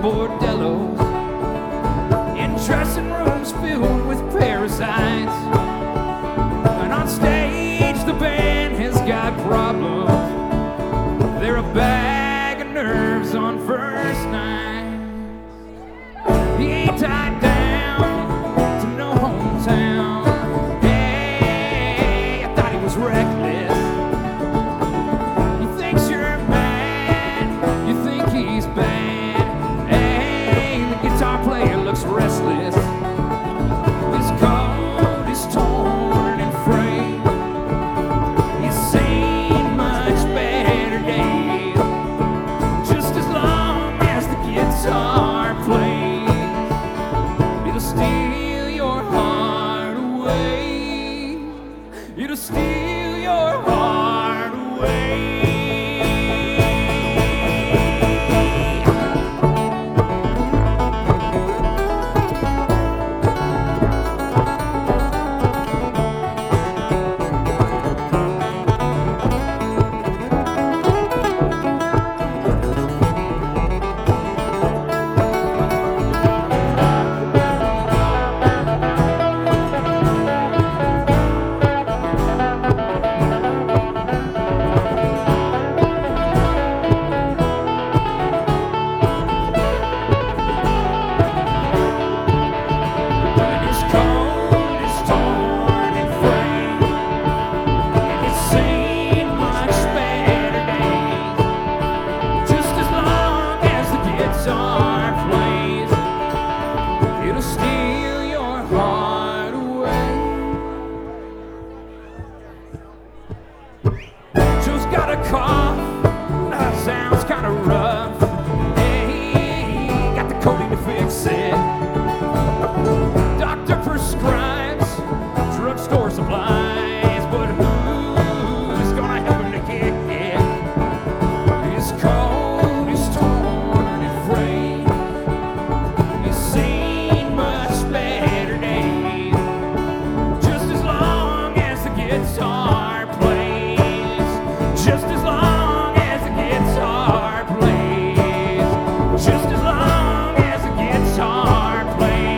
bordellos and dressing rooms filled with parasites. And on stage, the band has got problems. They're a bag of nerves on first night. He ain't tied down to no hometown. Hey, I thought he was reckless. He thinks you're mad, you think he's bad. Hey, the guitar player looks restless. His coat is torn and frayed. He's seen much better days. Just as long as the guitar plays, it'll steal your heart away. It'll steal your heart away. And his coat is torn and frayed, and he's seen much better days. Just as long as the guitar plays, it'll steal your heart away. Joe's got a cough, sounds kinda rough. Hey, got the codeine to fix it. Doctor prescribes drugstore supplies, but who's gonna help him to kick it? His coat is torn and frayed. He's seen much better days. Just as long as the guitar plays. Just as long as the guitar plays. Just as long as the guitar plays.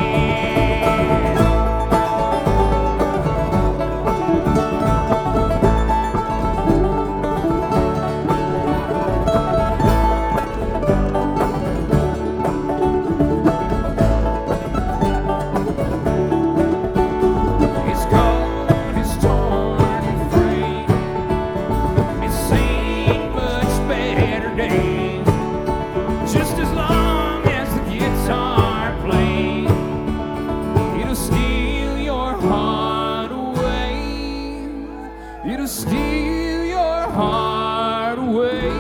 His coat is torn and frayed. He's seen much better days. Just as long as the guitar plays, it'll steal your heart away. It'll steal your heart away.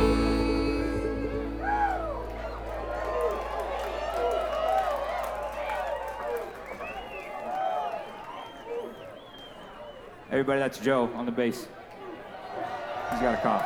Everybody, that's Joe on the bass. He's got a cough.